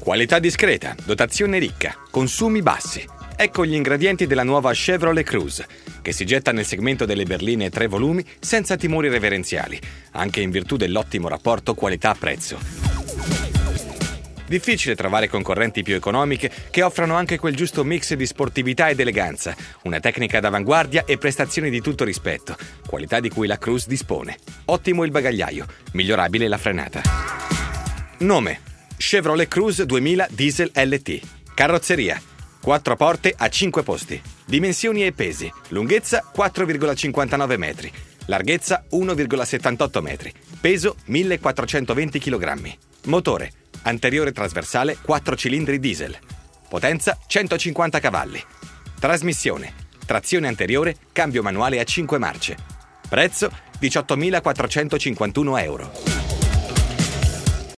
Qualità discreta, dotazione ricca, consumi bassi. Ecco gli ingredienti della nuova Chevrolet Cruze, che si getta nel segmento delle berline 3 volumi senza timori reverenziali, anche in virtù dell'ottimo rapporto qualità-prezzo. Difficile trovare concorrenti più economiche che offrano anche quel giusto mix di sportività ed eleganza, una tecnica d'avanguardia e prestazioni di tutto rispetto, qualità di cui la Cruze dispone. Ottimo il bagagliaio, migliorabile la frenata. Nome: Chevrolet Cruze 2000 Diesel LT. Carrozzeria: 4 porte a 5 posti. Dimensioni e pesi: lunghezza 4,59 metri, larghezza 1,78 metri, peso 1420 kg. Motore: anteriore trasversale 4 cilindri diesel. Potenza 150 cavalli. Trasmissione: trazione anteriore, cambio manuale a 5 marce. Prezzo: 18.451 euro.